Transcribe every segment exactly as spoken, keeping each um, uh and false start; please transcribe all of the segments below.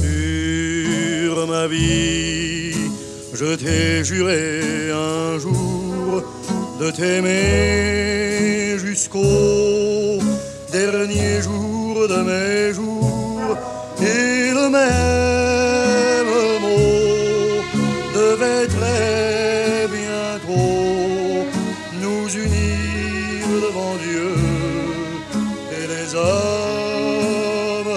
Sur ma vie, je t'ai juré un jour de t'aimer jusqu'au dernier jour de mes jours, et le même mot devait très bientôt nous unir devant Dieu et les hommes.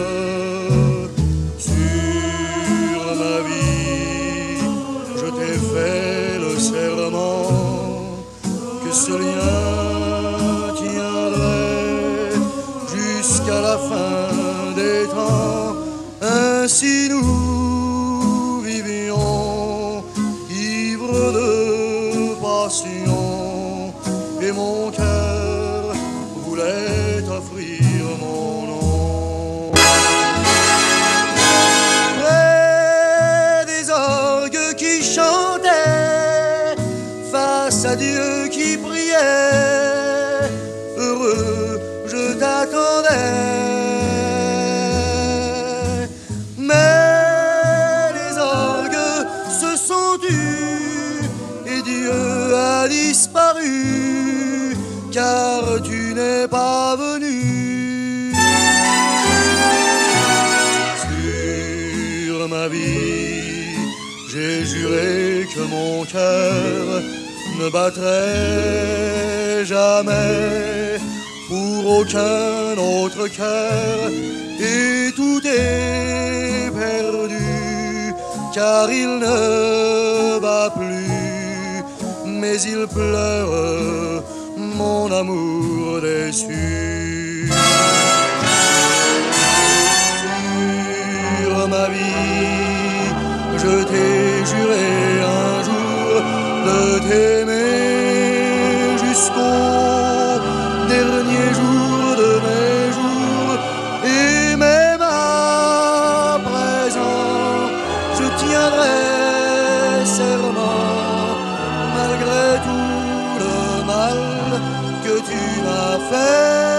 Sur ma vie, je t'ai fait le serment que ce lien tiendrait jusqu'à la fin des temps. Ainsi nous vivions, ivres de passion, et mon cœur voulait offrir mon nom. Près des orgues qui chantaient, face à Dieu qui priait, heureux je t'attendais. Mais les orgues se sont tus et Dieu a disparu, car tu n'es pas venu. Sur ma vie, j'ai juré que mon cœur ne battrait jamais pour aucun autre cœur, et tout est perdu, car il ne bat plus, mais il pleure mon amour déçu. Sur ma vie, je t'ai juré un jour de t'aimer jusqu'au dernier jour de mes jours, et même à présent je tiendrai serment malgré tout le mal que tu m'as fait.